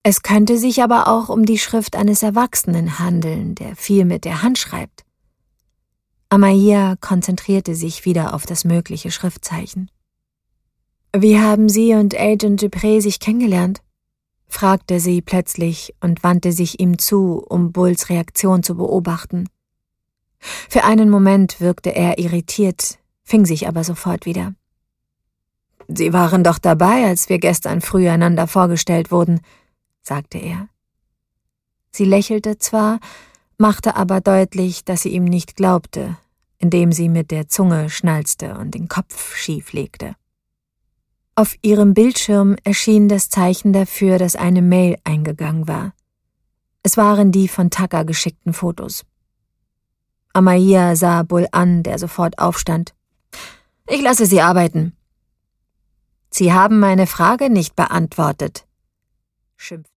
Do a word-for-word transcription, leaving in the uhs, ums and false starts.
Es könnte sich aber auch um die Schrift eines Erwachsenen handeln, der viel mit der Hand schreibt. Amaya konzentrierte sich wieder auf das mögliche Schriftzeichen. »Wie haben Sie und Agent Dupré sich kennengelernt?« fragte sie plötzlich und wandte sich ihm zu, um Bulls Reaktion zu beobachten. Für einen Moment wirkte er irritiert, fing sich aber sofort wieder. »Sie waren doch dabei, als wir gestern früh einander vorgestellt wurden«, sagte er. Sie lächelte zwar, machte aber deutlich, dass sie ihm nicht glaubte, indem sie mit der Zunge schnalzte und den Kopf schief legte. Auf ihrem Bildschirm erschien das Zeichen dafür, dass eine Mail eingegangen war. Es waren die von Tucker geschickten Fotos. Amaya sah Bull an, der sofort aufstand. »Ich lasse Sie arbeiten.« »Sie haben meine Frage nicht beantwortet«, schimpfte